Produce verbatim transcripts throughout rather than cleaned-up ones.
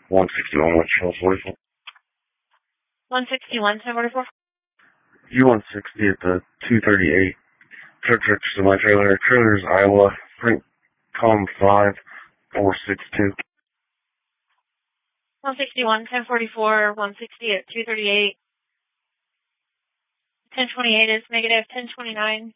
one sixty-one, Wichita, forty-four. one sixty-one, ten forty-four. U one sixty at the two thirty-eight. Church Rich to my trailer. Trailer's Iowa. Print com five four six two. one sixty-one, ten forty-four, one sixty at two thirty-eight. ten twenty-eight is negative, ten twenty-nine.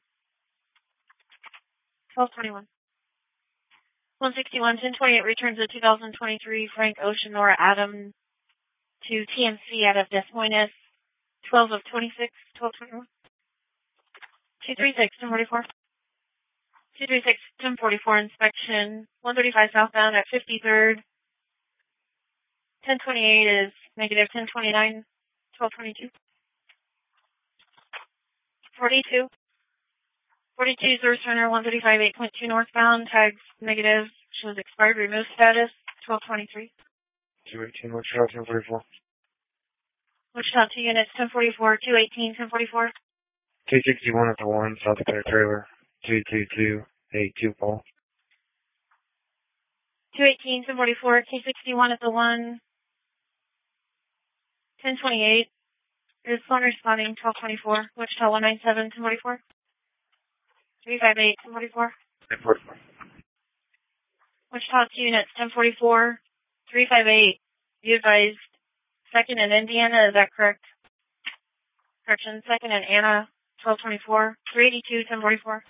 twelve twenty-one. one sixty-one, ten twenty-eight returns a two thousand twenty-three Frank Ocean Nora Adam to T M C out of Des Moines. twelve of twenty-six, twelve twenty-one. two thirty-six, ten forty-four. two thirty-six, ten forty-four inspection. one thirty-five southbound at fifty-third. ten twenty-eight is negative, ten twenty-nine, twelve twenty-two. forty-two. forty-two is the returner, one thirty-five, eight point two northbound. Tags negative, shows expired, remove status, twelve twenty-three. two eighteen, Wichita, ten forty-four. Wichita two units, ten forty-four, two eighteen, ten forty-four. two sixty-one at the one, South Dakota trailer. two two two, eight two call. two eighteen, ten forty-four, two sixty-one at the one. ten twenty-eight. Is phone responding, twelve twenty-four. Wichita one ninety-seven, ten forty-four. three fifty-eight, ten forty-four. ten forty-four. Wichita two units, ten forty-four, three fifty-eight. You advised second in Indiana, is that correct? Correction, second in Anna, twelve twenty-four. three eighty-two, ten forty-four.